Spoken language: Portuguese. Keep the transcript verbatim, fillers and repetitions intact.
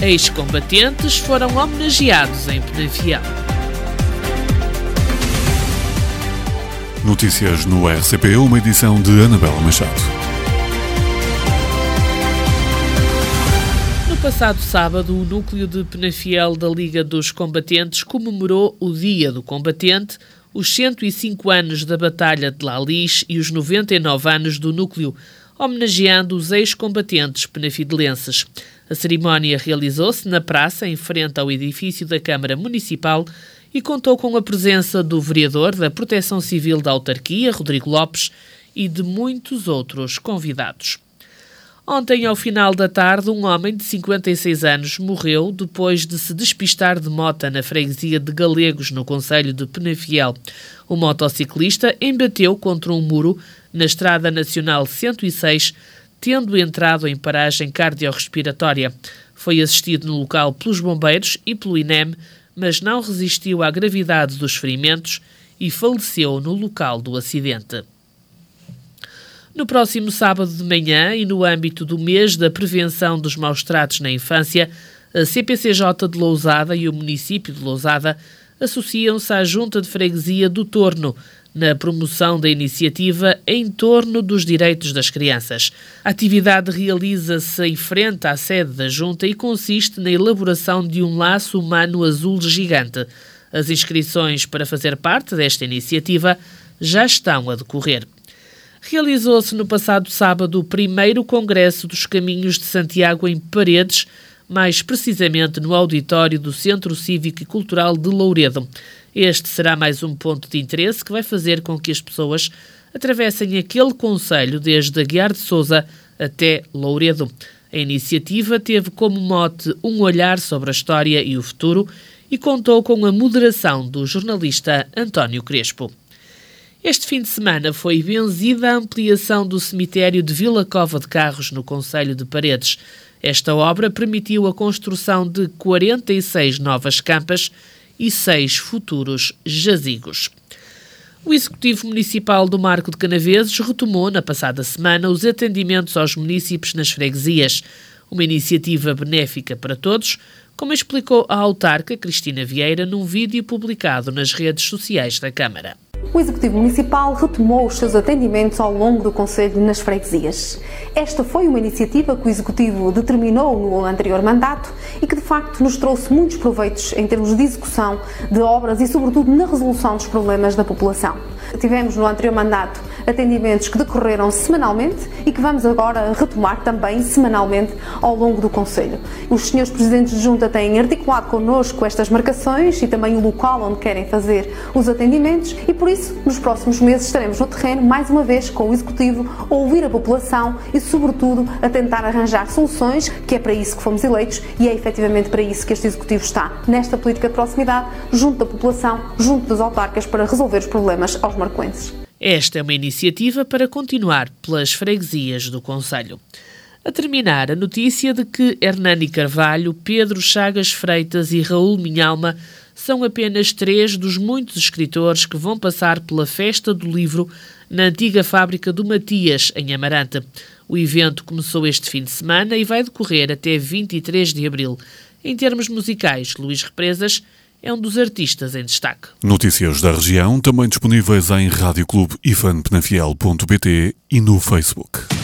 Ex-combatentes foram homenageados em Penafiel. Notícias no R C P, uma edição de Anabela Machado. No passado sábado, o núcleo de Penafiel da Liga dos Combatentes comemorou o Dia do Combatente, os cento e cinco anos da Batalha de Lalis e os noventa e nove anos do núcleo, homenageando os ex-combatentes penafidelenses. A cerimónia realizou-se na praça, em frente ao edifício da Câmara Municipal, e contou com a presença do vereador da Proteção Civil da Autarquia, Rodrigo Lopes, e de muitos outros convidados. Ontem, ao final da tarde, um homem de cinquenta e seis anos morreu depois de se despistar de mota na freguesia de Galegos, no concelho de Penafiel. O motociclista embateu contra um muro na Estrada Nacional cento e seis, tendo entrado em paragem cardiorrespiratória. Foi assistido no local pelos bombeiros e pelo I N E M, mas não resistiu à gravidade dos ferimentos e faleceu no local do acidente. No próximo sábado de manhã e no âmbito do mês da prevenção dos maus-tratos na infância, a C P C J de Lousada e o município de Lousada associam-se à Junta de Freguesia do Torno na promoção da iniciativa em torno dos direitos das crianças. A atividade realiza-se em frente à sede da Junta e consiste na elaboração de um laço humano azul gigante. As inscrições para fazer parte desta iniciativa já estão a decorrer. Realizou-se no passado sábado o primeiro Congresso dos Caminhos de Santiago em Paredes, mais precisamente no auditório do Centro Cívico e Cultural de Louredo. Este será mais um ponto de interesse que vai fazer com que as pessoas atravessem aquele concelho desde Aguiar de Sousa até Louredo. A iniciativa teve como mote um olhar sobre a história e o futuro e contou com a moderação do jornalista António Crespo. Este fim de semana foi benzida a ampliação do cemitério de Vila Cova de Carros, no concelho de Paredes. Esta obra permitiu a construção de quarenta e seis novas campas e seis futuros jazigos. O Executivo Municipal do Marco de Canaveses retomou na passada semana os atendimentos aos munícipes nas freguesias, uma iniciativa benéfica para todos, como explicou a autarca Cristina Vieira num vídeo publicado nas redes sociais da Câmara. O Executivo Municipal retomou os seus atendimentos ao longo do concelho nas freguesias. Esta foi uma iniciativa que o Executivo determinou no anterior mandato e que, de facto, nos trouxe muitos proveitos em termos de execução de obras e, sobretudo, na resolução dos problemas da população. Tivemos no anterior mandato atendimentos que decorreram semanalmente e que vamos agora retomar também semanalmente ao longo do concelho. Os senhores Presidentes de Junta têm articulado connosco estas marcações e também o local onde querem fazer os atendimentos e, por isso, nos próximos meses estaremos no terreno, mais uma vez, com o Executivo, a ouvir a população e, sobretudo, a tentar arranjar soluções, que é para isso que fomos eleitos e é efetivamente para isso que este Executivo está, nesta política de proximidade, junto da população, junto dos autarcas, para resolver os problemas aos marcoenses. Esta é uma iniciativa para continuar pelas freguesias do concelho. A terminar, a notícia de que Hernani Carvalho, Pedro Chagas Freitas e Raul Minhalma são apenas três dos muitos escritores que vão passar pela Festa do Livro na antiga fábrica do Matias, em Amarante. O evento começou este fim de semana e vai decorrer até vinte e três de abril. Em termos musicais, Luís Represas é um dos artistas em destaque. Notícias da região também disponíveis em rádio clube ifan penafiel ponto pt e no Facebook.